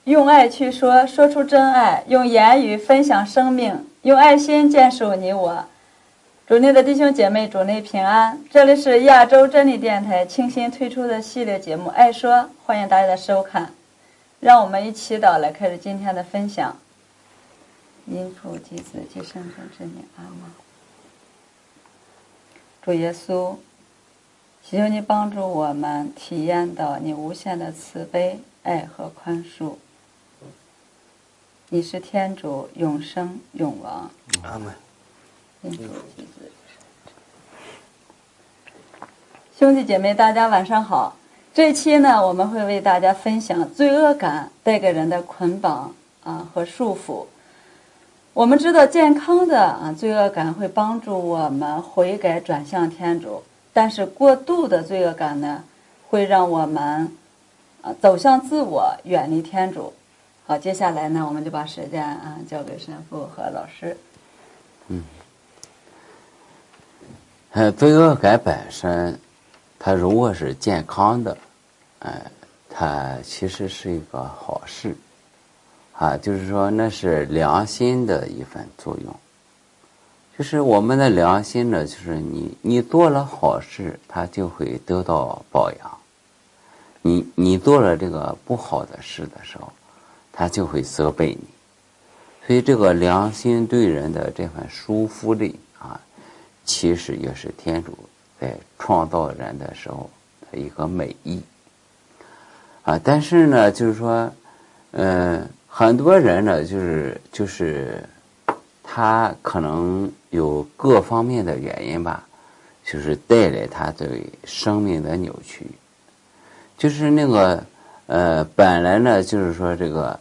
用爱去说，说出真爱，用言语分享生命，用爱心坚守你我。主内的弟兄姐妹，主内平安。这里是亚洲真理电台倾心推出的系列节目《爱说》，欢迎大家的收看。让我们一祈祷来开始今天的分享。因父及子及圣神之名，阿们。主耶稣，祈求你帮助我们体验到你无限的慈悲、爱和宽恕。你是天主，永生永王。 阿们。 兄弟姐妹，大家晚上好。这期呢，我们会为大家分享罪恶感带给人的捆绑和束缚。我们知道健康的罪恶感会帮助我们悔改转向天主，但是过度的罪恶感呢，会让我们走向自我，远离天主。好，接下来呢，我们就把时间交给神父和老师。 罪恶感本身，它如果是健康的，它其实是一个好事，就是说那是良心的一份作用。就是我们的良心呢，就是你做了好事，它就会得到报扬；你做了这个不好的事的时候，它就会责备你。所以这个良心对人的这份束缚力其实也是天主在创造人的时候的一个美意但是呢，就是说，很多人呢，就是他可能有各方面的原因吧，就是带来他对生命的扭曲。就是那个本来呢，就是说这个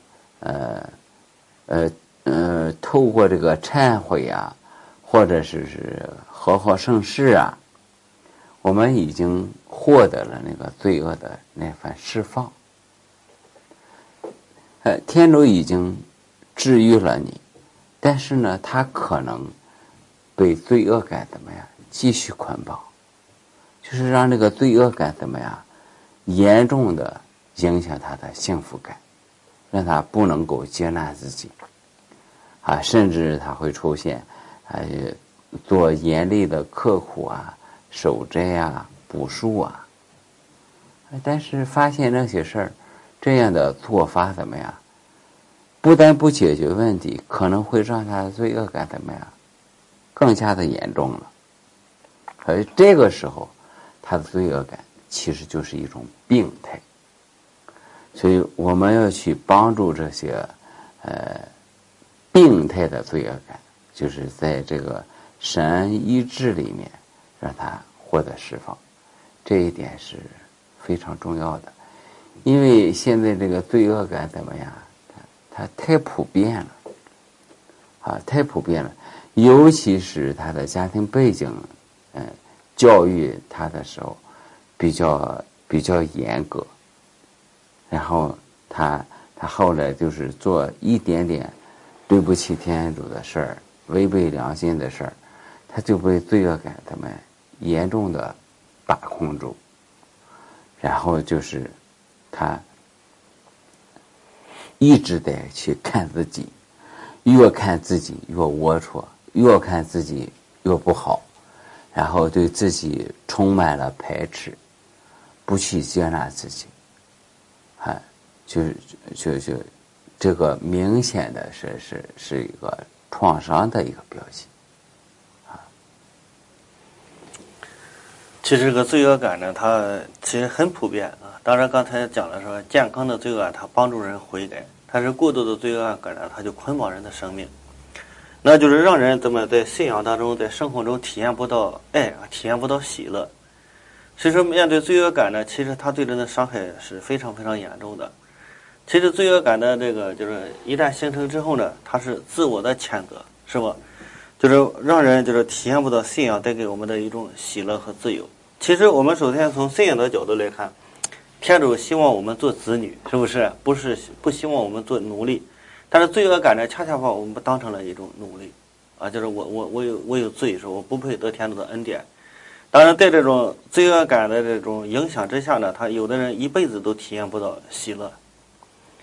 透过这个忏悔或者是和合圣事我们已经获得了那个罪恶的那份释放。天主已经治愈了你，但是呢，他可能被罪恶感怎么样继续捆绑，就是让这个罪恶感怎么样严重的影响他的幸福感，让他不能够接纳自己甚至他会出现做严厉的刻苦守斋补赎但是发现那些事儿，这样的做法怎么样，不但不解决问题，可能会让他的罪恶感怎么样更加的严重了。而这个时候他的罪恶感其实就是一种病态。所以我们要去帮助这些病态的罪恶感，就是在这个神医治里面让他获得释放，这一点是非常重要的。因为现在这个罪恶感怎么样，它太普遍了太普遍了，尤其是他的家庭背景教育他的时候比较严格，然后他后来就是做一点点对不起天主的事儿，违背良心的事儿，他就被罪恶感怎么严重的把控住，然后就是他一直得去看自己，越看自己越龌龊，越看自己越不好，然后对自己充满了排斥，不去接纳自己就这个明显的是一个创伤的一个表现其实这个罪恶感呢，它其实很普遍当然刚才讲了说，健康的罪恶感它帮助人悔改，但是过度的罪恶感呢，它就捆绑人的生命，那就是让人怎么在信仰当中，在生活中体验不到爱，体验不到喜乐。其实面对罪恶感呢，其实它对人的伤害是非常非常严重的。其实罪恶感的这个就是一旦形成之后呢，它是自我的谴责，是吧？就是让人就是体验不到信仰带给我们的一种喜乐和自由。其实我们首先从信仰的角度来看，天主希望我们做子女，是不是？不希望我们做奴隶。但是罪恶感呢，恰恰把我们当成了一种奴隶就是我有罪，说我不配得天主的恩典。当然在这种罪恶感的这种影响之下呢，他有的人一辈子都体验不到喜乐。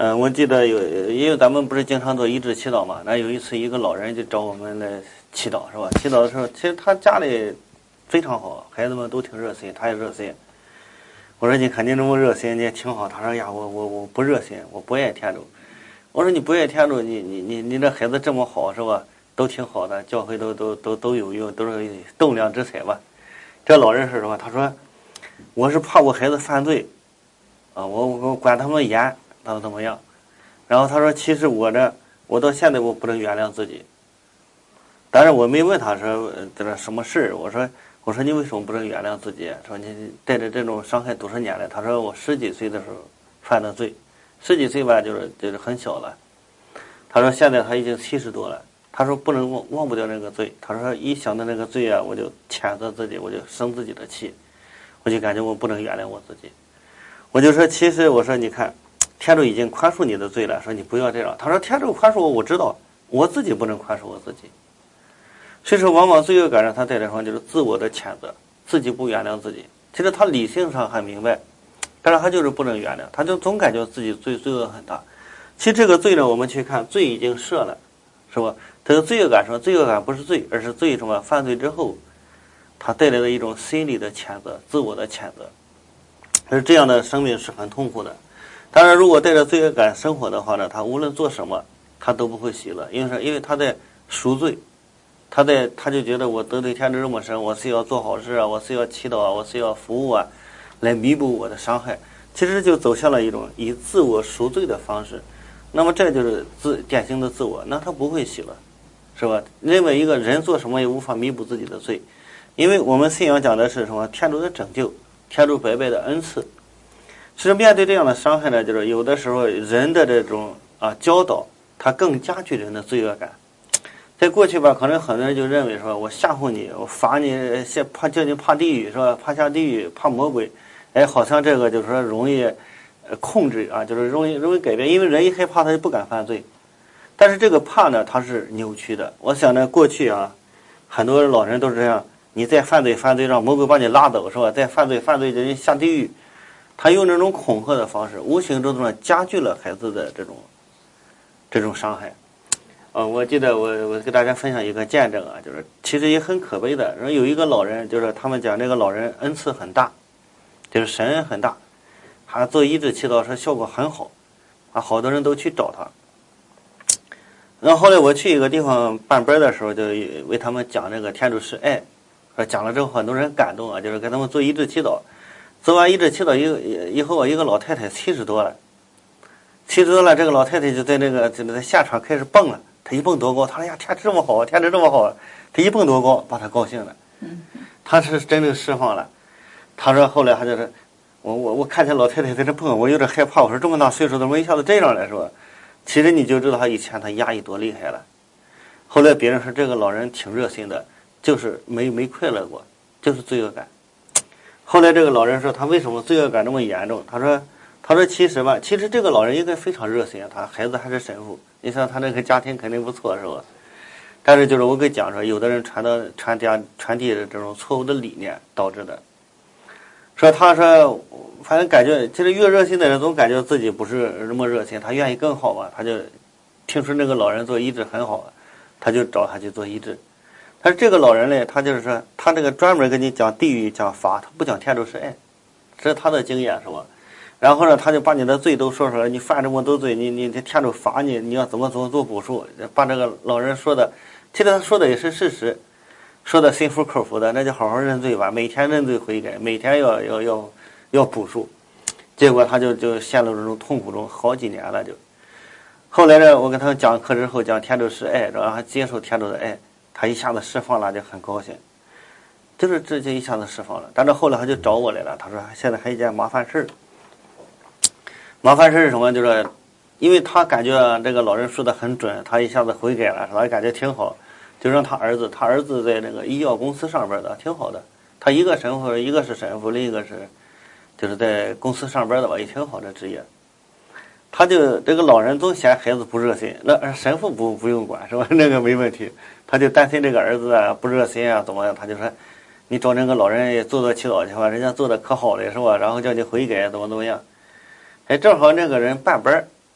我记得因为咱们不是经常做医治祈祷嘛，那有一次一个老人就找我们来祈祷，是吧？祈祷的时候，其实他家里非常好，孩子们都挺热心，他也热心。我说你看你这么热心，你也挺好。他说呀，我不热心，我不爱天主。我说你不爱天主，你这孩子这么好，是吧？都挺好的，教会都有用，都是栋梁之才吧。这老人是什么？他说我是怕我孩子犯罪啊，我管他们严，怎么样？然后他说其实我到现在我不能原谅自己。但是我没问他说这什么事，我说你为什么不能原谅自己？说你带着这种伤害多少年了？他说我10几岁的时候犯的罪，10几岁吧，就是很小了。他说现在他已经70多了。他说不能忘不掉那个罪。他说一想到那个罪啊，我就谴责自己，我就生自己的气，我就感觉我不能原谅我自己。我就说其实我说你看，天主已经宽恕你的罪了，说你不要这样。他说天主宽恕我知道，我自己不能宽恕我自己。所以说往往罪恶感让他带来什么，就是自我的谴责，自己不原谅自己。其实他理性上很明白，但是他就是不能原谅，他就总感觉自己罪恶很大。其实这个罪呢，我们去看罪已经赦了，是吧？这个罪恶感什么？罪恶感不是罪，而是罪什么？犯罪之后他带来的一种心理的谴责，自我的谴责。而这样的生命是很痛苦的。当然如果带着罪恶感生活的话呢，他无论做什么他都不会喜乐，因为他在赎罪，他就觉得我得罪天主这么深，我是要做好事啊，我是要祈祷啊，我是要服务啊，来弥补我的伤害。其实就走向了一种以自我赎罪的方式。那么这就是典型的自我，那他不会喜乐，是吧？认为一个人做什么也无法弥补自己的罪，因为我们信仰讲的是什么？天主的拯救，天主白白的恩赐。其实面对这样的伤害呢，就是有的时候人的这种教导，它更加剧人的罪恶感。在过去吧，可能很多人就认为说，我吓唬你，我罚你，叫你怕地狱，是吧？怕下地狱，怕魔鬼，哎，好像这个就是说容易控制啊，就是容易改变，因为人一害怕他就不敢犯罪。但是这个怕呢，它是扭曲的。我想呢，过去啊，很多老人都是这样，你再犯罪，让魔鬼把你拉走，是吧？再犯罪就人下地狱。他用这种恐吓的方式，无形中加剧了孩子的这种伤害。我记得我给大家分享一个见证啊，就是其实也很可悲的。然后有一个老人，就是他们讲这个老人恩赐很大，就是神恩很大，他做医治祈祷说效果很好，好多人都去找他。然后后来我去一个地方办班的时候，就为他们讲这个天主是爱，说讲了之后很多人感动啊，就是给他们做医治祈祷。做完医治祈祷以后，一个老太太70多了，这个老太太就在在现场开始蹦了。他一蹦多高，他说呀，天主这么好，天主这么好，他一蹦多高，把他高兴了，他是真正释放了。他说后来他就是我看见老太太在这蹦，我有点害怕，我说这么大岁数怎么一下子这样了，是吧？其实你就知道他以前他压抑多厉害了。后来别人说这个老人挺热心的，就是没快乐过，就是罪恶感。后来这个老人说他为什么罪恶感这么严重？他说其实这个老人应该非常热心，他孩子还是神父，你想他那个家庭肯定不错，是吧？但是就是我给讲说，有的人传递的这种错误的理念导致的。他说反正感觉其实越热心的人总感觉自己不是那么热心，他愿意更好嘛，他就听说那个老人做医治很好，他就找他去做医治。但是这个老人呢，他就是说他这个专门跟你讲地狱讲罚，他不讲天主是爱，这是他的经验，是吧？然后呢，他就把你的罪都说出来，你犯这么多罪，你天主罚你，你要怎么做补赎，把这个老人说的，其实他说的也是事实，说的心服口服的，那就好好认罪吧，每天认罪悔改，每天要补赎。结果他就陷入这种痛苦中好几年了就。后来呢，我跟他们讲课之后讲天主是爱，然后他接受天主的爱，他一下子释放了，就很高兴，就是这就一下子释放了。但是后来他就找我来了，他说现在还有一件麻烦事儿。麻烦事是什么？就是因为他感觉这个老人说的很准，他一下子悔改了，他感觉挺好，就让他儿子在那个医药公司上班的，挺好的。他一个是神父，另一个就是在公司上班的吧，也挺好的职业。他就这个老人总嫌孩子不热心，那神父不用管，是吧？那个没问题，他就担心这个儿子啊不热心啊怎么样，他就说你找那个老人也做祈祷去吧，人家做的可好了，是吧？然后叫你悔改怎么样。哎，正好那个人办班，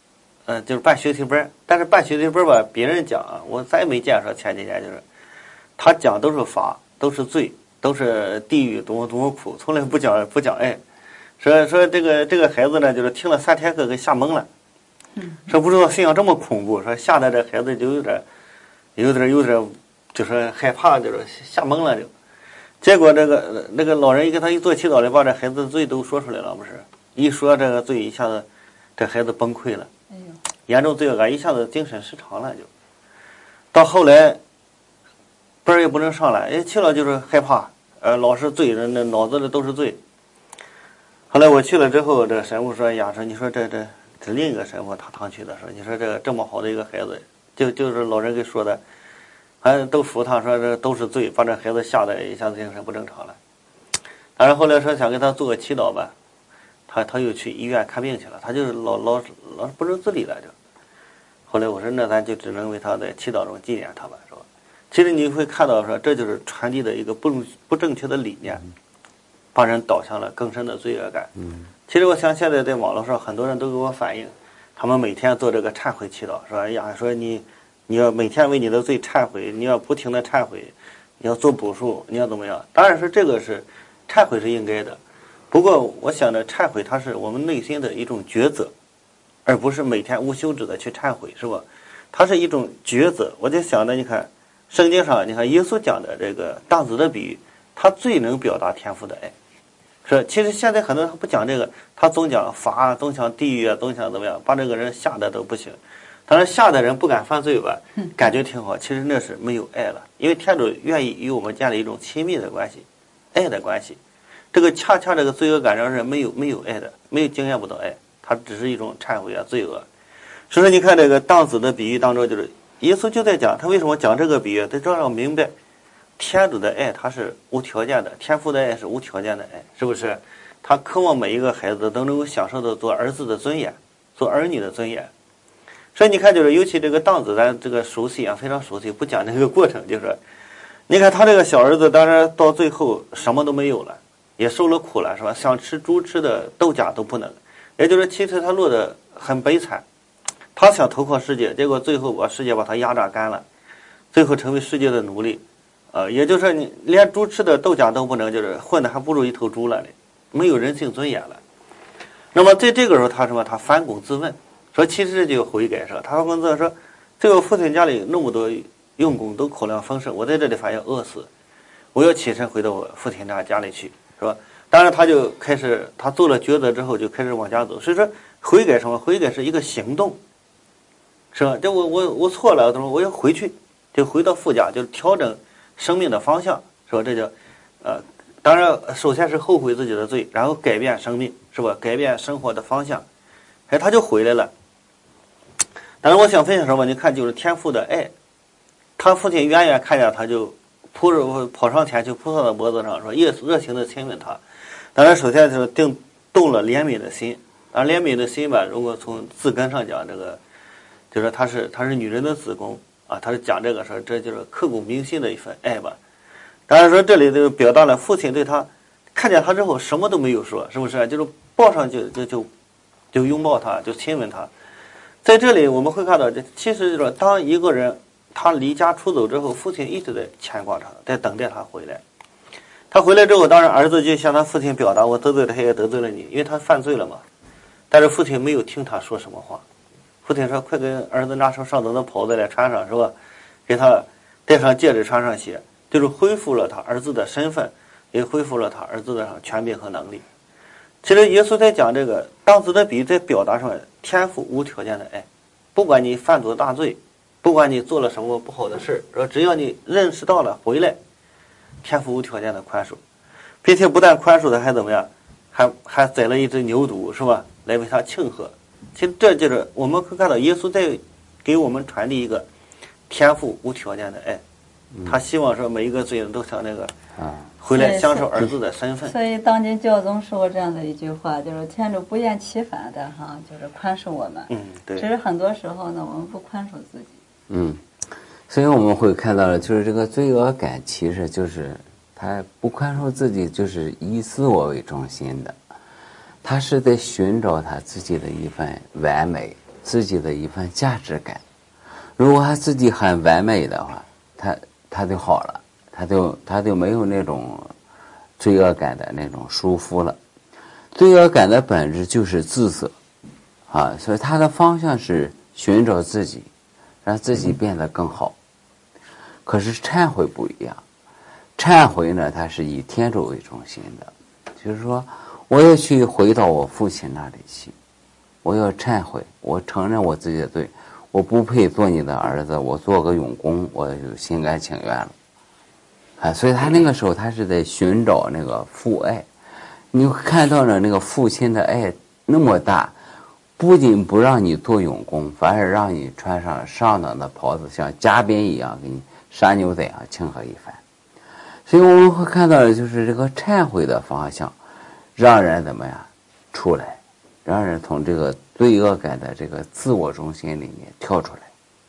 就是办学习班，但是办学习班吧，别人讲啊，我再没见说前几年就是，他讲都是法，都是罪，都是地狱多么多么苦，从来不讲爱。说这个孩子呢，就是听了3天课给吓懵了，说不知道信仰这么恐怖，说吓得这孩子就有点，就是害怕，就是吓懵了就。结果那个老人一跟他一做祈祷的，把这孩子的罪都说出来了，不是？一说这个罪，一下子这孩子崩溃了，严重罪恶感，一下子精神失常了就。到后来班也不能上了，去了就是害怕，老是罪人，那脑子里都是罪。后来我去了之后，这神父说呀，说你说这另一个神父他堂去的，说你说这么好的一个孩子，就是老人给说的，都服他，说这都是罪，把这孩子吓得一下子精神不正常了。但是后来说想给他做个祈祷吧，他又去医院看病去了，他就是老不认自理了就。后来我说那咱就只能为他在祈祷中纪念他吧，是吧？其实你会看到说这就是传递的一个不正确的理念。把人导向了更深的罪恶感。其实我想现在在网络上很多人都给我反映，他们每天做这个忏悔祈祷，说哎呀，说你要每天为你的罪忏悔，你要不停的忏悔，你要做补赎，你要怎么样？当然是这个是忏悔是应该的，不过我想着忏悔它是我们内心的一种抉择，而不是每天无休止的去忏悔，是吧？它是一种抉择。我就想着你看圣经上，你看耶稣讲的这个荡子的比喻，他最能表达天父的爱。是，其实现在很多人不讲这个，他总讲法，总讲地狱啊，总讲怎么样，把这个人吓得都不行。当然吓得人不敢犯罪吧，感觉挺好，其实那是没有爱了。因为天主愿意与我们建立一种亲密的关系，爱的关系。这个恰恰这个罪恶感让人没有爱的，没有经验不到爱，它只是一种忏悔啊，罪恶。所以说你看这个荡子的比喻当中，就是耶稣就在讲，他为什么讲这个比喻，他让人明白天主的爱它是无条件的，天父的爱是无条件的爱，是不是？他渴望每一个孩子都能够享受到做儿子的尊严，做儿女的尊严。所以你看，就是尤其这个荡子，咱这个熟悉啊，非常熟悉，不讲这个过程，就是你看他这个小儿子，当然到最后什么都没有了，也受了苦了，是吧？想吃猪吃的豆荚都不能，也就是其实他落得很悲惨。他想投靠世界，结果最后把世界把他压榨干了，最后成为世界的奴隶。也就是说你连猪吃的豆荚都不能，就是混的还不如一头猪了呢，没有人性尊严了。那么在这个时候，他什么？他反躬自问，说其实这就悔改，说他反躬自问说，在我父亲家里那么多用功都口粮丰盛，我在这里反而饿死，我要起身回到我父亲家里去，是吧？当然他就开始，他做了抉择之后就开始往家走。所以说悔改什么？悔改是一个行动，是吧？这我错了，我要回去，就回到父家，就是调整生命的方向，是吧？这叫当然首先是后悔自己的罪，然后改变生命，是吧？改变生活的方向，他就回来了。当然我想分享什么？你看，就是天父的爱，他父亲远远看见他就跑上前去扑到他的脖子上，说热情的亲吻他。当然首先就是动了怜悯的心，而怜悯的心吧，如果从字根上讲，这个就是他是女人的子宫啊，他是讲这个说，这就是刻骨铭心的一份爱吧。当然说这里就表达了父亲对他看见他之后什么都没有说，是不是？就是抱上就拥抱他，就亲吻他。在这里我们会看到，这其实就是当一个人他离家出走之后，父亲一直在牵挂他，在等待他回来。他回来之后，当然儿子就向他父亲表达，我得罪了他，也得罪了你，因为他犯罪了嘛。但是父亲没有听他说什么话。父亲说：“快给儿子拿上上等的袍子来穿上，是吧？给他戴上戒指，穿上鞋，就是恢复了他儿子的身份，也恢复了他儿子的权柄和能力。”其实耶稣在讲这个荡子的比喻，在表达上天父无条件的爱，不管你犯做大罪，不管你做了什么不好的事，说只要你认识到了回来，天父无条件的宽恕，并且不但宽恕他，还怎么样？还宰了一只牛犊，是吧？来为他庆贺。其实这就是我们会看到耶稣在给我们传递一个天父无条件的爱，他希望说每一个罪人都像那个回来享受儿子的身份。 所以当今教宗说过这样的一句话，就是天主不厌其烦的就是宽恕我们。 对。 其实很多时候呢，我们不宽恕自己。 所以我们会看到，就是这个罪恶感，其实就是他不宽恕自己，就是以自我为中心的。他是在寻找他自己的一份完美， 自己的一份价值感。如果他自己很完美的话，他就好了，他就没有那种罪恶感的那种束缚了。罪恶感的本质就是自责啊，所以他的方向是寻找自己，让自己变得更好。可是忏悔不一样，忏悔呢，它是以天主为中心的，就是说我要去回到我父亲那里去，我要忏悔，我承认我自己的罪，我不配做你的儿子，我做个佣工，我就心甘情愿了啊。所以他那个时候他是在寻找那个父爱。你看到了那个父亲的爱那么大，不仅不让你做佣工，反而让你穿上上等的袍子，像嘉宾一样给你杀牛仔啊庆贺一番。所以我们会看到的就是这个忏悔的方向，让人怎么样出来，让人从这个罪恶感的这个自我中心里面跳出来。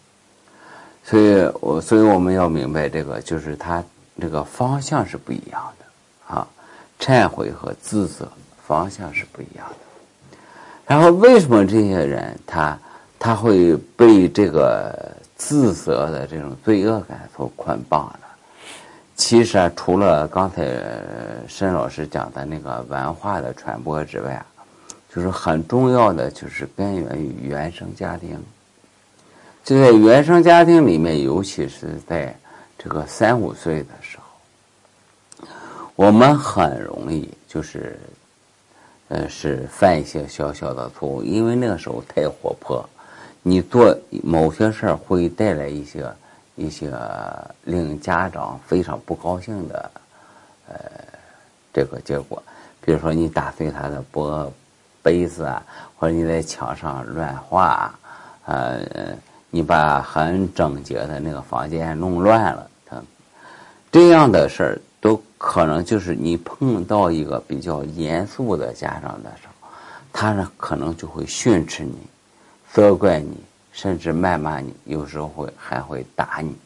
所以我们要明白这个，就是他这个方向是不一样的啊。忏悔和自责方向是不一样的。然后为什么这些人他会被这个自责的这种罪恶感所捆绑呢？其实啊，除了刚才申老师讲的那个文化的传播之外，就是很重要的就是根源于原生家庭。就在原生家庭里面，尤其是在这个3、5岁的时候，我们很容易就是是犯一些小小的错误，因为那个时候太活泼，你做某些事儿会带来一些令家长非常不高兴的这个结果。比如说你打碎他的杯子啊，或者你在墙上乱画你把很整洁的那个房间弄乱了，这样的事儿都可能就是你碰到一个比较严肃的家长的时候，他呢可能就会训斥你，责怪你，甚至谩骂你，有时候还会打你。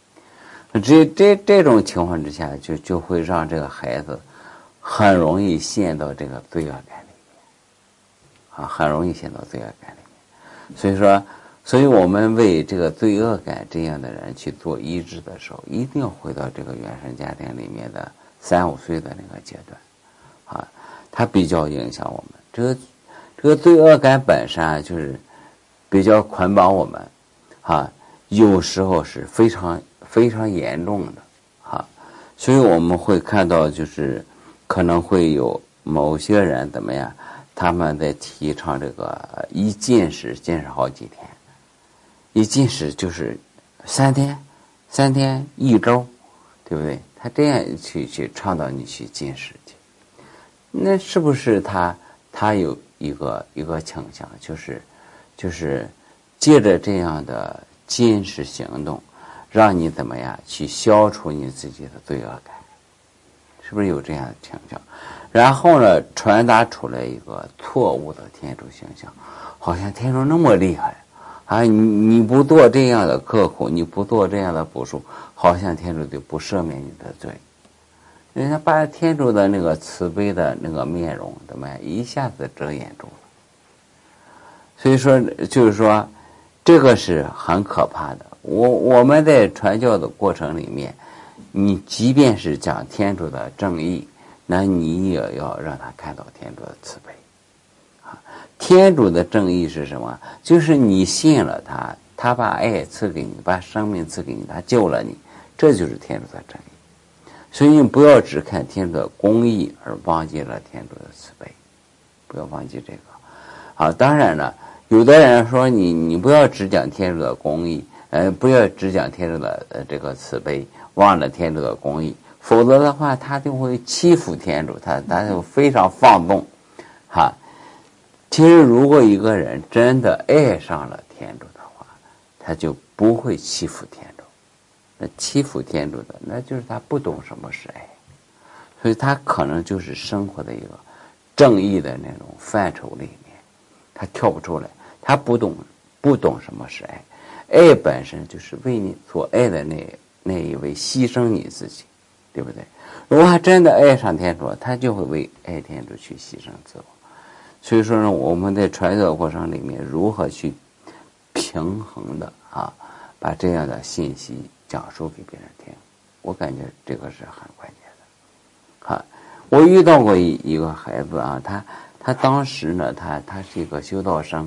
这种情况之下，就会让这个孩子很容易陷到这个罪恶感里面很容易陷到罪恶感里面。所以我们为这个罪恶感这样的人去做医治的时候，一定要回到这个原生家庭里面的3、5岁的那个阶段它比较影响我们。这个罪恶感本身就是比较捆绑我们有时候是非常非常严重的所以我们会看到就是可能会有某些人怎么样，他们在提倡这个一禁食禁食好几天，一禁食就是3天1周，对不对？他这样去倡导你去禁食去，那是不是他有一个倾向，就是借着这样的禁食行动，让你怎么样去消除你自己的罪恶感？是不是有这样的倾向？然后呢，传达出来一个错误的天主形象，好像天主那么厉害你不做这样的刻苦，你不做这样的补赎，好像天主就不赦免你的罪。人家把天主的那个慈悲的那个面容怎么样一下子遮掩住了。所以说就是说这个是很可怕的。我们在传教的过程里面，你即便是讲天主的正义，那你也要让他看到天主的慈悲天主的正义是什么？就是你信了他，他把爱赐给你，把生命赐给你，他救了你，这就是天主的正义。所以你不要只看天主的公义而忘记了天主的慈悲，不要忘记这个当然了，有的人说你不要只讲天主的公义，不要只讲天主的这个慈悲，忘了天主的公义，否则的话他就会欺负天主，他就非常放纵其实如果一个人真的爱上了天主的话，他就不会欺负天主。那欺负天主的，那就是他不懂什么是爱，所以他可能就是生活的一个正义的那种范畴里面，他跳不出来，他不懂什么是爱。爱本身就是为你所爱的那一位牺牲你自己，对不对？如果他真的爱上天主，他就会为爱天主去牺牲自我。所以说呢，我们在传教过程里面如何去平衡的把这样的信息讲述给别人听，我感觉这个是很关键的。我遇到过一个孩子他当时呢，他是一个修道生，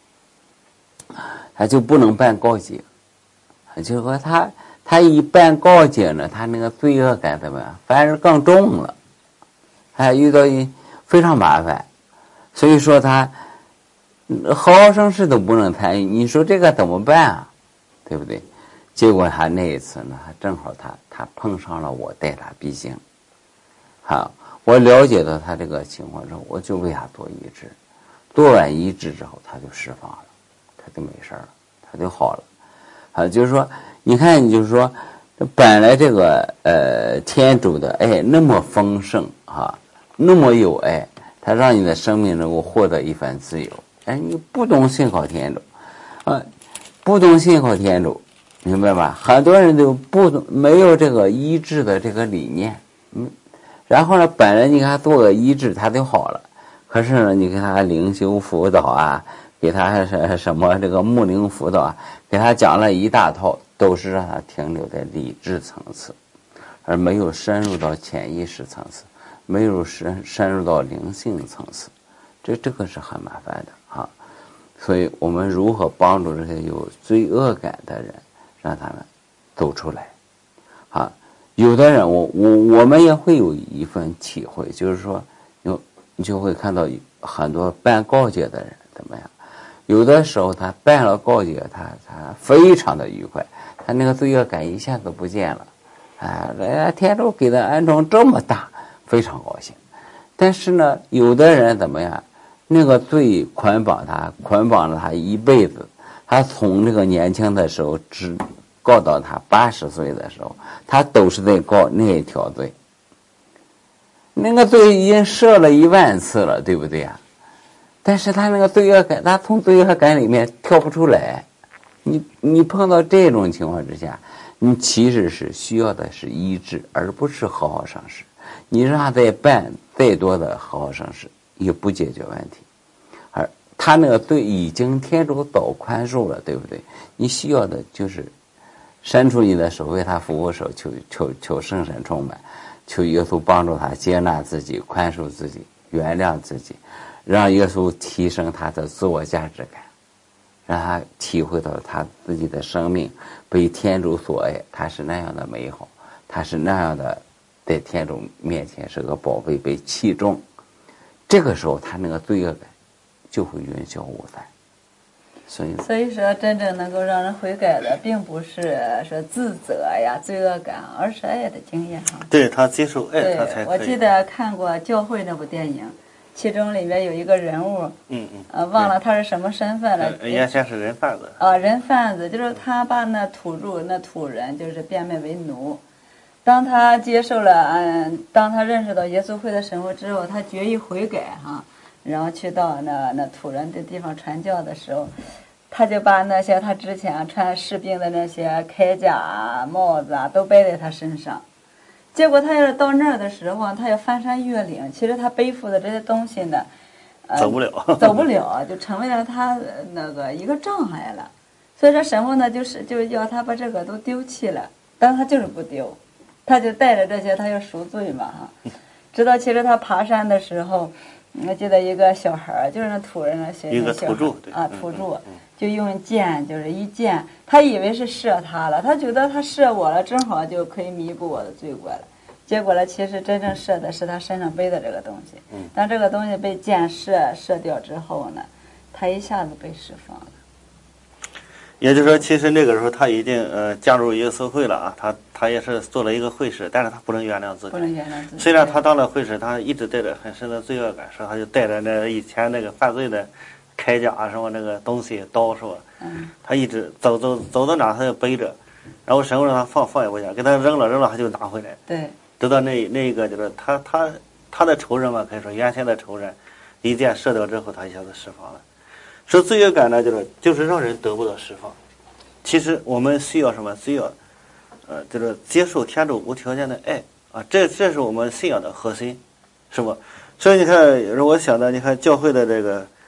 他就不能办告解，就是说他一办告解呢，他那个罪恶感怎么样，反而更重了，还遇到非常麻烦，所以说他好好生事都不能参与，你说这个怎么办啊？对不对？结果他那一次呢，正好他碰上了我带他必经，我了解到他这个情况之后，我就为他做医治，做完医治之后他就释放了，他就没事了，他就好了。就是说你看，就是说本来这个天主的爱那么丰盛那么有爱，他让你的生命能够获得一番自由，你不懂信靠天主不懂信靠天主，明白吧？很多人都没有这个医治的这个理念，然后呢，本来你给他做个医治，他就好了。可是呢，你给他灵修辅导给他什么这个牧灵辅导给他讲了一大套，都是让他停留在理智层次，而没有深入到潜意识层次，没有深入到灵性层次，这个是很麻烦的所以我们如何帮助这些有罪恶感的人，让他们走出来有的人我们也会有一份体会，就是说你就会看到很多办告解的人怎么样，有的时候他办了告解，他非常的愉快，他那个罪恶感一下子不见了天主给的恩宠这么大，非常高兴。但是呢，有的人怎么样，那个罪捆绑了他一辈子，他从这个年轻的时候告到他80岁的时候，他都是在告那一条罪，那个罪已经设了10000次了，对不对但是他那个罪恶感，他从罪恶感里面跳不出来。你碰到这种情况之下，你其实是需要的是医治，而不是好好生事。你让他再多的好好生事，也不解决问题。而他那个罪已经天主早宽恕了，对不对？你需要的就是伸出你的手为他服务手，求圣神充满，求耶稣帮助他接纳自己，宽恕自己，原谅自己，让耶稣提升他的自我价值感，让他体会到他自己的生命被天主所爱，他是那样的美好，他是那样的在天主面前是个宝贝，被器重。这个时候他那个罪恶感就会云消雾散。 所以说真正能够让人悔改的并不是说自责呀罪恶感，而是爱的经验对，他接受爱他才可以。 我记得看过《教会》那部电影，其中里面有一个人物忘了他是什么身份了， 原先是人贩子人贩子，就是他把那土人就是变卖为奴。当他接受了当他认识到耶稣会的神父之后，他决意悔改然后去到那土人的地方传教的时候，他就把那些他之前穿士兵的那些铠甲帽子都背在他身上。结果他要是到那儿的时候，他要翻山越岭，其实他背负的这些东西呢走不了就成为了他那个一个障碍了。所以说神父呢就要他把这个都丢弃了，但他就是不丢，他就带着这些，他要赎罪嘛直到其实他爬山的时候，我记得一个小孩就是那土人那些一个土著土著就用箭，就是一箭，他以为是射他了，他觉得他射我了，正好就可以弥补我的罪过了。结果呢，其实真正射的是他身上背的这个东西。当这个东西被箭射掉之后呢，他一下子被释放了。 也就是说，其实那个时候他已经加入耶稣会了他也是做了一个会士，但是他不能原谅自己。虽然他当了会士，他一直带着很深的罪恶感，所以他就带着那以前那个犯罪的铠甲什么那个东西刀是吧？他一直走到哪他就背着，然后神父让他放也不下，给他扔了他就拿回来。 对， 直到那一个就是他的仇人嘛，可以说原先的仇人，一箭射掉之后，他一下子释放了。说罪恶感呢，就是让人得不到释放。其实我们需要什么？需要就是接受天主无条件的爱这是我们信仰的核心，是吧？所以你看，我想到你看教会的这个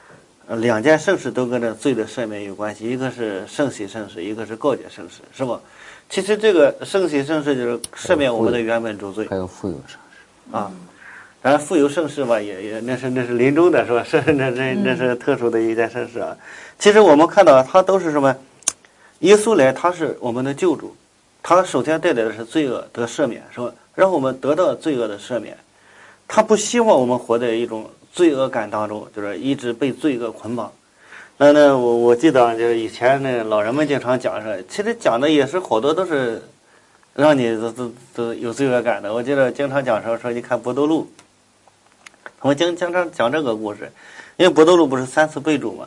两件圣事都跟这罪的赦免有关系，一个是圣洗圣事，一个是告解圣事，是吧？其实这个圣洗圣事就是赦免我们的原本主罪， 还有富有圣事啊。当然富有圣事吧，也那是临终的是吧？那是特殊的一件圣事啊。其实我们看到他都是什么？耶稣来，他是我们的救主，他首先带来的是罪恶得赦免，是吧？让我们得到罪恶的赦免。他不希望我们活在一种罪恶感当中，就是一直被罪恶捆绑。那我记得就是以前那老人们经常讲说，其实讲的也是好多都是让你都有罪恶感的。我记得经常讲说你看伯多禄，我们经常讲这个故事，因为伯多禄不是3次被主嘛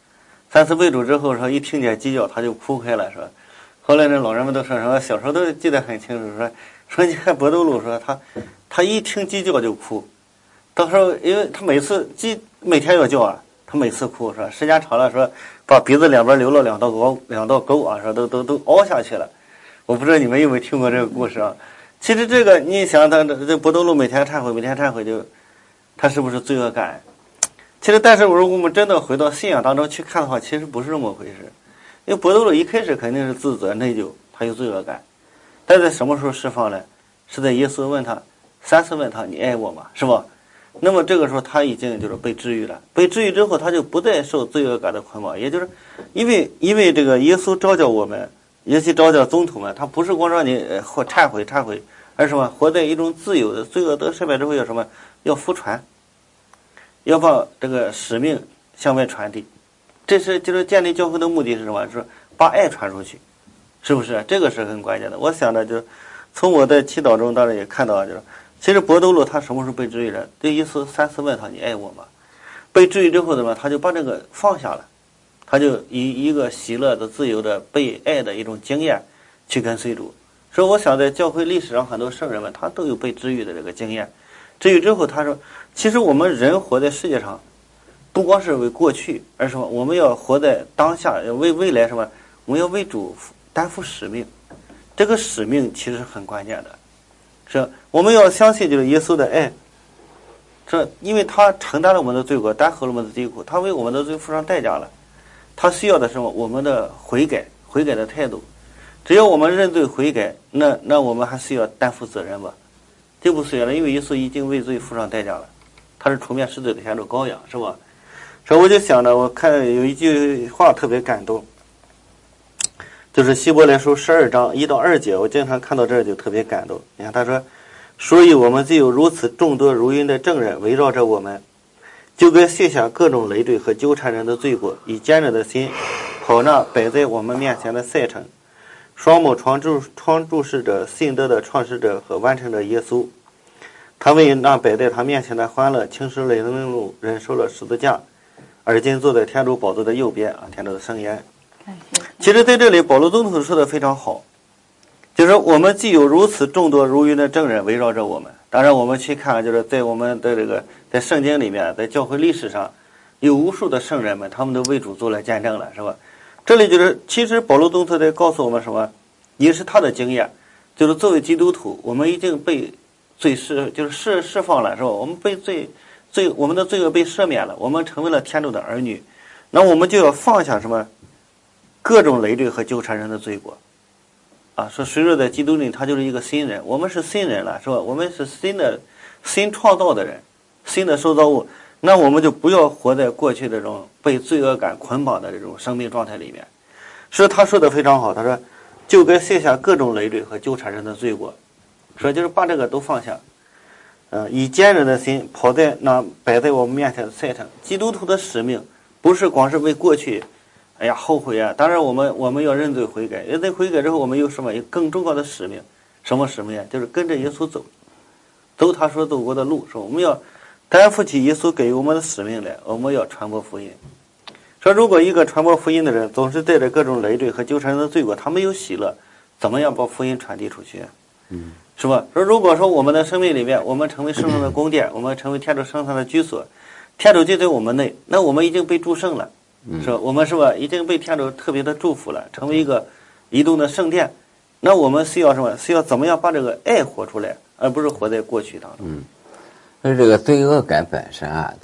，3次被主之后说一听见鸡叫他就哭开了，说后来那老人们都说什么，小时候都记得很清楚，说你看伯多禄说他一听鸡叫就哭，到时候因为他每次鸡每天要叫啊，他每次哭说时间长了说把鼻子两边流了两道沟啊，说都凹下去了。我不知道你们有没有听过这个故事啊？其实这个你想他这伯多禄每天忏悔就他是不是罪恶感？其实但是如果我们真的回到信仰当中去看的话，其实不是这么回事。因为伯多禄一开始肯定是自责内疚，他有罪恶感，但在什么时候释放呢？是在耶稣问他3次问他你爱我吗？是吧？那么这个时候他已经就是被治愈了，被治愈之后他就不再受罪恶感的捆绑，也就是因为这个耶稣召叫我们，尤其召叫宗徒们，他不是光让你或忏悔，而是什么活在一种自由的罪恶得赦免之后要什么？要福传，要把这个使命向外传递。这是就是建立教会的目的是什么？是把爱传出去，是不是？这个是很关键的。我想的就从我的祈祷中当然也看到，就是其实伯多禄他什么时候被治愈了？对耶稣3次问他你爱我吗？被治愈之后他就把这个放下了，他就以一个喜乐的自由的被爱的一种经验去跟随主。所以我想在教会历史上很多圣人们他都有被治愈的这个经验。治愈之后他说其实我们人活在世界上不光是为过去，而什么？我们要活在当下，要为未来什么？我们要为主担负使命。这个使命其实很关键的，是我们要相信就是耶稣的爱，这因为他承担了我们的罪过，担负了我们的罪苦，他为我们的罪付上代价了。他需要的是什么？我们的悔改的态度。只要我们认罪悔改，那我们还需要担负责任吧？就不需要了，因为耶稣已经为罪付上代价了，他是除灭世罪的先知羔羊，是吧？所以我就想着，我看有一句话特别感动，就是希伯来书12章1到2节，我经常看到这儿就特别感动。你看他说，所以我们既有如此众多如云的证人围绕着我们，就该卸下各种累赘和纠缠人的罪过，以坚韧的心跑那摆在我们面前的赛程，双目常注视着信德的创始者和完成者耶稣。他为那摆在他面前的欢乐轻视累人路，忍受了十字架，而今坐在天主宝座的右边啊，天主的圣言。其实在这里保罗宗徒说的非常好，就是我们既有如此众多如云的证人围绕着我们。当然我们去看，就是在我们的这个在圣经里面，在教会历史上有无数的圣人们，他们都为主做了见证了，是吧？这里就是其实保罗宗徒在告诉我们什么？也是他的经验，就是作为基督徒，我们已经被罪释放了，是吧？我们被我们的罪恶被赦免了，我们成为了天主的儿女，那我们就要放下什么各种累赘和纠缠人的罪过啊！说随着在基督里他就是一个新人，我们是新人了，是吧？我们是新创造的人，新的受造物，那我们就不要活在过去这种被罪恶感捆绑的这种生命状态里面。所以他说的非常好，他说就该卸下各种累赘和纠缠人的罪过，说就是把这个都放下，以坚韧的心跑在那摆在我们面前的赛程。基督徒的使命不是光是为过去哎呀后悔啊，当然我们要认罪悔改，认罪悔改之后我们有什么有更重要的使命？什么使命？就是跟着耶稣走他所走过的路，说我们要担负起耶稣给我们的使命来，我们要传播福音。说如果一个传播福音的人总是带着各种累赘和纠缠人的罪过，他没有喜乐，怎么样把福音传递出去？是吧？说如果说我们的生命里面，我们成为圣上的宫殿，我们成为天主圣上的居所，天主就在我们内，那我们已经被祝圣了，是吧？我们是吧已经被天主特别的祝福了，成为一个移动的圣殿。那我们需要什么？需要怎么样把这个爱活出来，而不是活在过去当中。 那这个罪恶感本身啊，它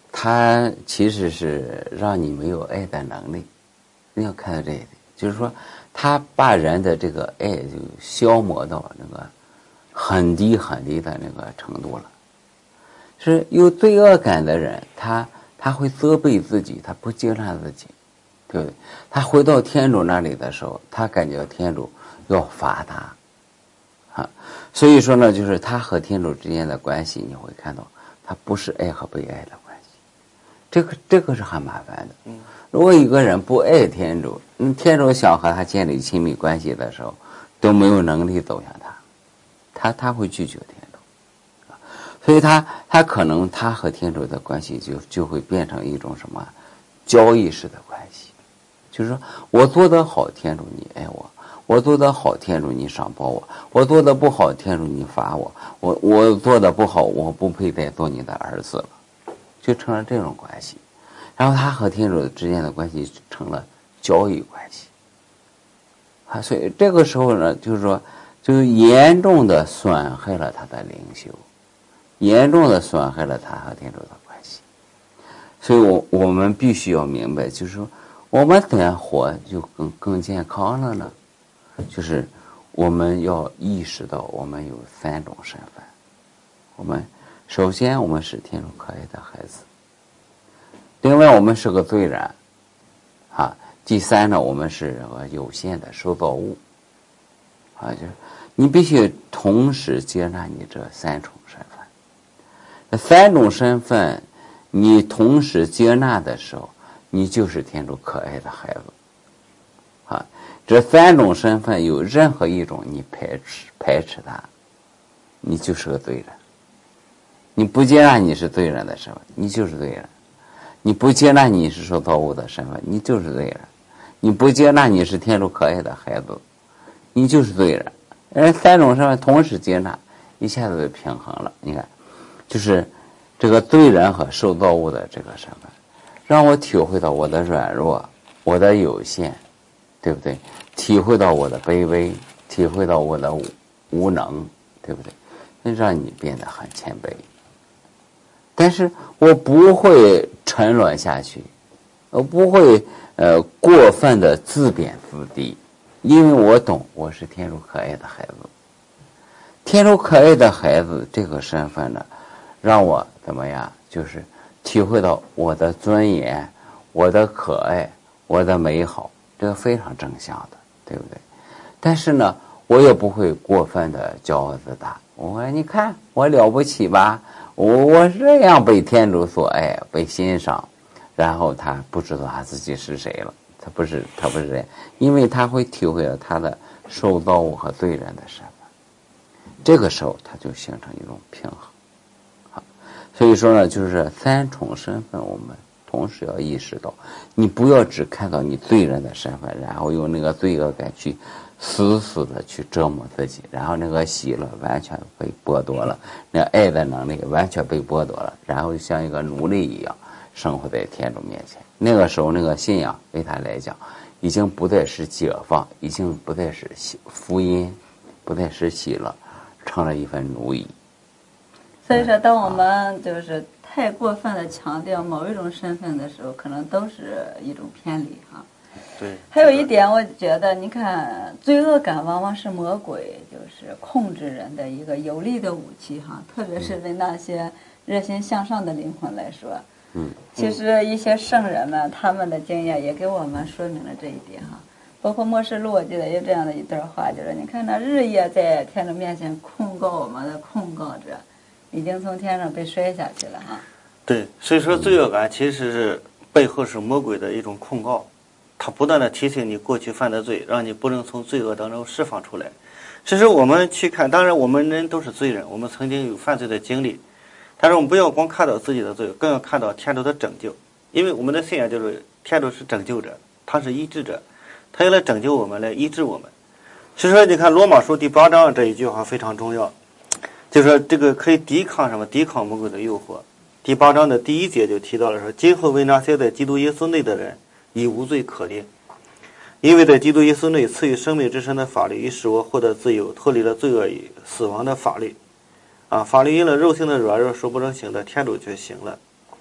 他其实是让你没有爱的能力。你要看到这一点，就是说他把人的这个爱就消磨到那个很低很低的那个程度了。是有罪恶感的人，他会责备自己，他不接纳自己，对不对？他回到天主那里的时候，他感觉天主要罚他啊。所以说呢，就是他和天主之间的关系，你会看到他不是爱和被爱的关系，这个是很麻烦的。如果一个人不爱天主，天主想和他建立亲密关系的时候，都没有能力走向他会拒绝天主，所以他可能他和天主的关系就会变成一种什么交易式的关系，就是说我做得好，天主你爱我；我做得好，天主你赏报我；我做得不好，天主你罚我；我做得不好，我不配再做你的儿子了，就成了这种关系。然后他和天主之间的关系成了交易关系啊，所以这个时候呢，就是说，就严重的损害了他的灵修，严重的损害了他和天主的关系。所以我们必须要明白，就是说，我们怎样活就更健康了呢？就是我们要意识到，我们有3种身份。首先我们是天主可爱的孩子。另外我们是个罪人啊。第三呢，我们是个有限的受造物啊，就是你必须同时接纳你这3种身份。这3种身份你同时接纳的时候，你就是天主可爱的孩子啊。这3种身份有任何一种你排斥它，你就是个罪人。你不接纳你是罪人的身份，你就是罪人。你不接纳你是受造物的身份，你就是罪人。你不接纳你是天主可爱的孩子，你就是罪人。3种身份同时接纳，一下子就平衡了。你看，就是这个罪人和受造物的这个身份，让我体会到我的软弱，我的有限，对不对？体会到我的卑微，体会到我的无能，对不对？那让你变得很谦卑。但是我不会沉沦下去，我不会过分的自贬自低，因为我懂我是天主可爱的孩子。天主可爱的孩子这个身份呢，让我怎么样？就是体会到我的尊严，我的可爱，我的美好，这个非常正向的，对不对？但是呢，我也不会过分的骄傲自大。我说你看我了不起吧，我这样被天主所爱，被欣赏，然后他不知道他自己是谁了，他不是这样，因为他会体会到他的受造物和罪人的身份，这个时候他就形成一种平衡。好，所以说呢，就是3重身份，我们同时要意识到，你不要只看到你罪人的身份，然后用那个罪恶感去死的去折磨自己，然后那个喜乐完全被剥夺了，那爱的能力完全被剥夺了，然后像一个奴隶一样生活在天主面前。那个时候那个信仰对他来讲已经不再是解放，已经不再是福音，不再是喜乐，成了一份奴役。 所以说当我们就是太过分的强调某一种身份的时候，可能都是一种偏离哈。 对， 还有一点，我觉得，你看，罪恶感往往是魔鬼就是控制人的一个有力的武器哈，特别是对那些热心向上的灵魂来说。其实一些圣人们他们的经验也给我们说明了这一点哈。包括默示录，我记得有这样的一段话，就是你看那日夜在天主面前控告我们的控告者，已经从天上被摔下去了哈。 对，所以说罪恶感其实是背后是魔鬼的一种控告，他不断的提醒你过去犯的罪，让你不能从罪恶当中释放出来。其实我们去看，当然我们人都是罪人，我们曾经有犯罪的经历，但是我们不要光看到自己的罪，更要看到天主的拯救。因为我们的信仰就是天主是拯救者，他是医治者，他要来拯救我们，来医治我们。所以说你看罗马书第8章这一句话非常重要，就是说这个可以抵抗什么？抵抗魔鬼的诱惑。第8章的第1节就提到了说，今后为那些在基督耶稣内的人已无罪可定，因为在基督耶稣内赐予生命之神的法律已使我获得自由，脱离了罪恶与死亡的法律。法律因了肉性的软弱所不能行的，天主却行了。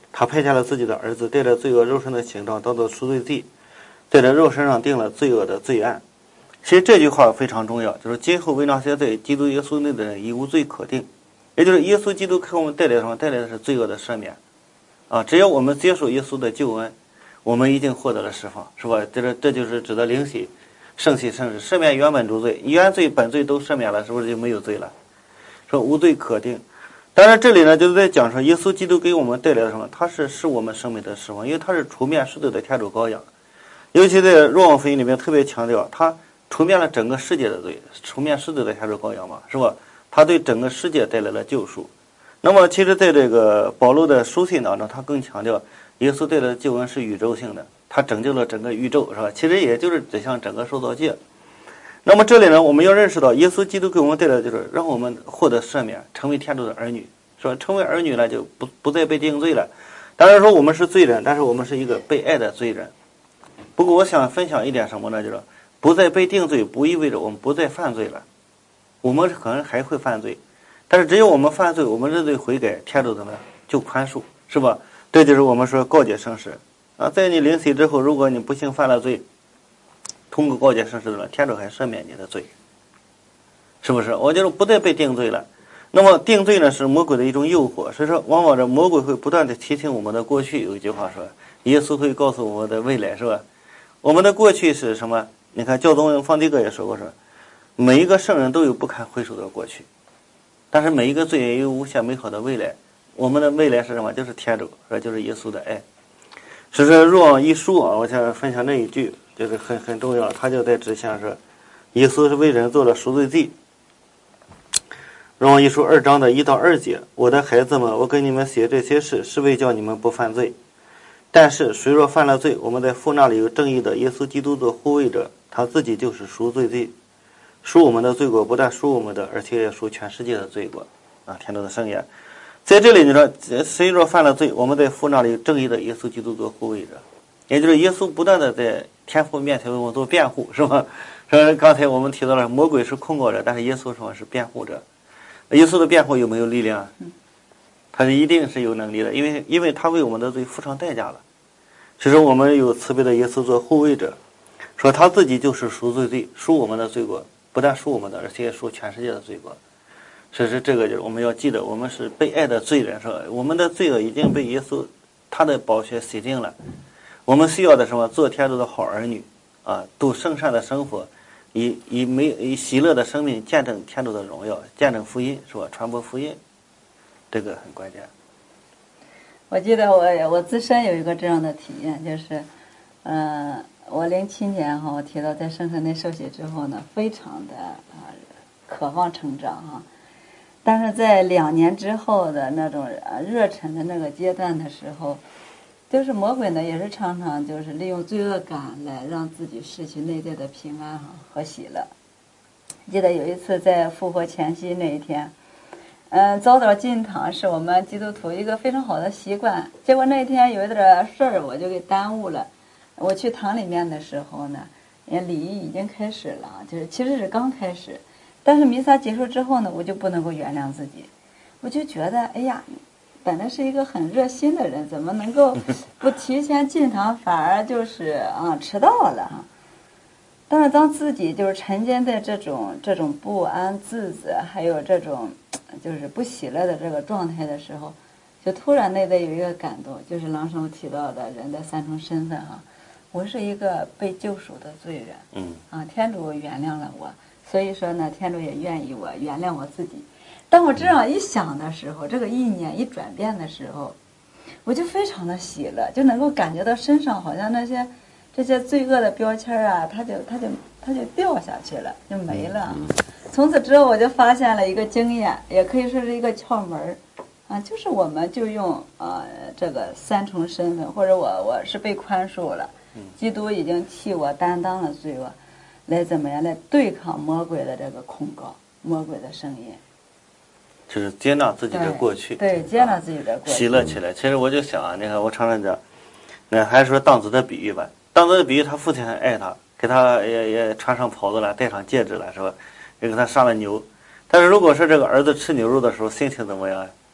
他派遣了自己的儿子，带着罪恶肉身的形状，当做赎罪祭，在这肉身上定了罪恶的罪案。其实这句话非常重要，就是今后为那些在基督耶稣内的人已无罪可定，也就是耶稣基督给我们带来什么？带来的是罪恶的赦免啊！只要我们接受耶稣的救恩，我们已经获得了释放，是吧？这就是指的灵洗、圣洗、圣事，赦免原本诸罪，原罪本罪都赦免了，是不是就没有罪了？说无罪可定。当然这里呢就是在讲说耶稣基督给我们带来了什么？他是我们生命的释放，因为他是除灭世罪的天主羔羊。尤其在若望福音里面特别强调，他除灭了整个世界的罪，除灭世罪的天主羔羊嘛，是吧？他对整个世界带来了救赎。那么其实在这个保罗的书信当中，他更强调耶稣带来的救恩是宇宙性的，他拯救了整个宇宙，是吧？其实也就是指向整个受造界。那么这里呢，我们要认识到耶稣基督给我们带来的就是让我们获得赦免，成为天主的儿女，是吧？成为儿女呢就不再被定罪了。当然说我们是罪人，但是我们是一个被爱的罪人。不过我想分享一点什么呢？就是不再被定罪不意味着我们不再犯罪了，我们可能还会犯罪，但是只有我们犯罪，我们认罪悔改，天主怎么样就宽恕，是吧？这就是我们说告解圣事啊。在你临死之后，如果你不幸犯了罪，通过告解圣事的天主还赦免你的罪，是不是？我就是不再被定罪了。那么定罪呢是魔鬼的一种诱惑，所以说往往这魔鬼会不断的提醒我们的过去。有一句话说，耶稣会告诉我们的未来，是吧？我们的过去是什么？你看教宗方济各也说过，说每一个圣人都有不堪回首的过去，但是每一个罪人也有无限美好的未来。我们的未来是什么？就是天主，这就是耶稣的爱。所以说若望一书啊，我想分享那一句就是很重要，他就在指向说耶稣是为人做了赎罪祭。若望一书2章的1到2节，我的孩子们，我跟你们写这些事，是为叫你们不犯罪。但是谁若犯了罪，我们在父那里有正义的耶稣基督做护卫者，他自己就是赎罪祭，赎我们的罪过，不但赎我们的，而且也赎全世界的罪过啊！天主的圣言，在这里你说，谁若犯了罪，我们在父那里有正义的耶稣基督做护卫者，也就是耶稣不断的在天父面前为我们做辩护，是吧？说刚才我们提到了魔鬼是控告者，但是耶稣说是辩护者。耶稣的辩护有没有力量？他一定是有能力的，因为他为我们的罪付上代价了。所以说我们有慈悲的耶稣做护卫者，说他自己就是赎罪祭，赎我们的罪过，不但赎我们的，而且也赎全世界的罪过。所以说这个就是我们要记得，我们是被爱的罪人，是吧？我们的罪恶已经被耶稣他的宝血洗净了。我们需要的什么？做天主的好儿女啊，度圣善的生活，以喜乐的生命见证天主的荣耀，见证福音，是吧？传播福音，这个很关键。 我记得我自身有一个这样的体验，就是，我07年哈，我提到在圣神内受洗之后呢，非常的渴望成长哈，但是在2年之后的那种热忱的那个阶段的时候，就是魔鬼呢也是常常就是利用罪恶感来让自己失去内在的平安和喜乐。记得有一次在复活前夕那一天。早早进堂是我们基督徒一个非常好的习惯，结果那天有一点事儿，我就给耽误了。我去堂里面的时候呢，礼仪已经开始了，就是其实是刚开始，但是弥撒结束之后呢，我就不能够原谅自己，我就觉得，哎呀，本来是一个很热心的人，怎么能够不提前进堂，反而就是迟到了哈。但是当自己就是沉浸在这种不安、自责，还有这种就是不喜乐的这个状态的时候，就突然内在有一个感动，就是郎生提到的人的3重身份哈，我是一个被救赎的罪人，天主原谅了我，所以说呢，天主也愿意我原谅我自己。当我这样一想的时候，这个意念一转变的时候，我就非常的喜乐，就能够感觉到身上好像这些罪恶的标签啊，它就掉下去了，就没了。从此之后，我就发现了一个经验，也可以说是一个窍门啊，就是我们就用这个3重身份，或者我是被宽恕了，基督已经替我担当了罪恶，来怎么样来对抗魔鬼的这个控告，魔鬼的声音。 就是接纳自己的过去， 对，接纳自己的过去， 喜乐起来。其实我就想啊，你看我常常讲，那还是说当子的比喻吧。当子的比喻，他父亲很爱他，给他也穿上袍子了，戴上戒指了，是吧？也给他杀了牛。但是如果说这个儿子吃牛肉的时候心情怎么样？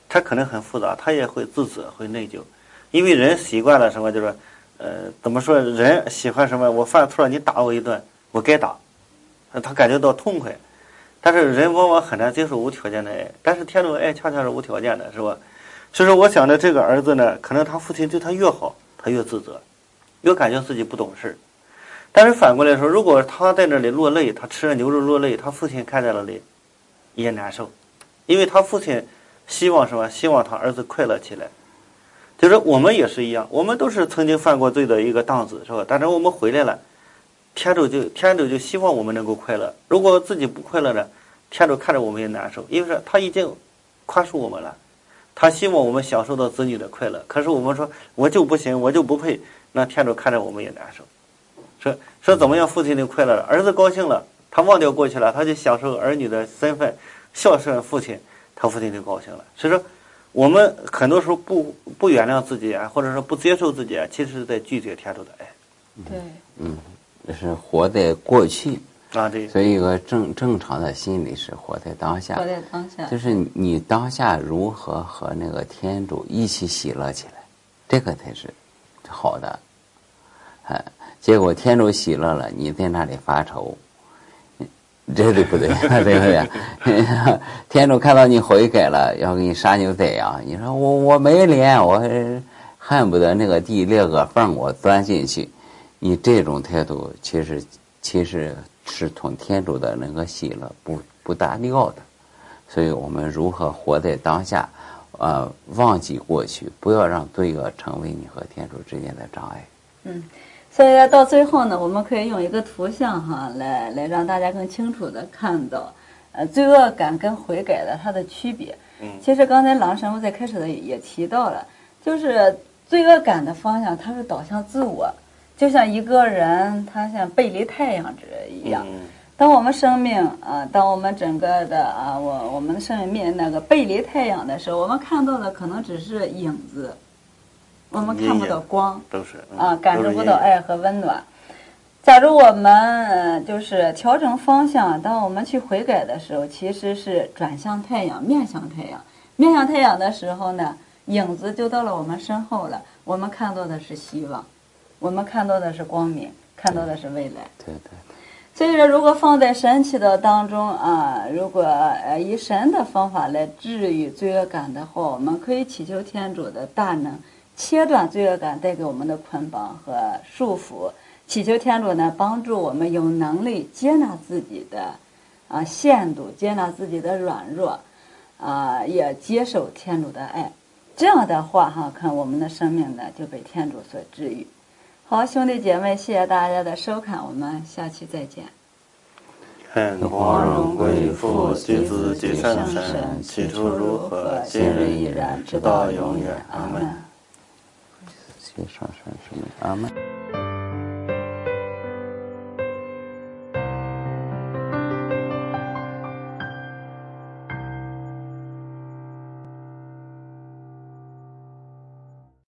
他可能很复杂，他也会自责，会内疚，因为人习惯了什么，就是怎么说，人喜欢什么？我犯错了，你打我一顿，我该打，他感觉到痛快。但是人往往很难接受无条件的爱，但是天主爱恰恰是无条件的，是吧？所以说，我想着这个儿子呢，可能他父亲对他越好，他越自责，越感觉自己不懂事。但是反过来说，如果他在那里落泪，他吃了牛肉落泪，他父亲看在了泪，也难受，因为他父亲希望什么？希望他儿子快乐起来。就是我们也是一样，我们都是曾经犯过罪的一个当子，是吧？但是我们回来了，天主就希望我们能够快乐。如果自己不快乐呢，天主看着我们也难受，因为是他已经宽恕我们了，他希望我们享受到子女的快乐。可是我们说我就不行，我就不配，那天主看着我们也难受。说怎么样父亲就快乐了，儿子高兴了，他忘掉过去了，他就享受儿女的身份，孝顺父亲，他父亲就高兴了。所以说我们很多时候不原谅自己啊，或者说不接受自己啊，其实是在拒绝天主的爱。 对， 这是活在过去啊，对。 所以一个正常的心理是活在当下， 活在当下， 就是你当下如何和那个天主一起喜乐起来，这个才是好的。结果天主喜乐了，你在那里发愁，这就不对，对不对？天主看到你悔改了，要给你杀牛宰羊，你说我没脸，我恨不得那个地裂个缝我钻进去，你这种态度其实是同天主的那个喜乐不搭调的。所以我们如何活在当下，忘记过去，不要让罪恶成为你和天主之间的障碍。 所以到最后呢，我们可以用一个图像哈，来让大家更清楚的看到，罪恶感跟悔改的它的区别。其实刚才郎神父在开始的也提到了，就是罪恶感的方向，它是导向自我，就像一个人他像背离太阳一样。当我们生命当我们整个的我们的生命那个背离太阳的时候，我们看到的可能只是影子。我们看不到光， 都是感受不到爱和温暖。假如我们就是调整方向，当我们去悔改的时候，其实是转向太阳，面向太阳。面向太阳的时候呢，影子就到了我们身后了。我们看到的是希望，我们看到的是光明，看到的是未来。 对。 所以说，如果放在神祈祷当中如果以神的方法来治愈罪恶感的话，我们可以祈求天主的大能。切断罪恶感带给我们的捆绑和束缚，祈求天主呢帮助我们有能力接纳自己的限度，接纳自己的软弱，也接受天主的爱。这样的话看我们的生命呢就被天主所治愈。好，兄弟姐妹，谢谢大家的收看，我们下期再见。 愿光荣归父、及子、及圣神，起初如何，今日依然，直到永远。阿门。 上山什么？阿门。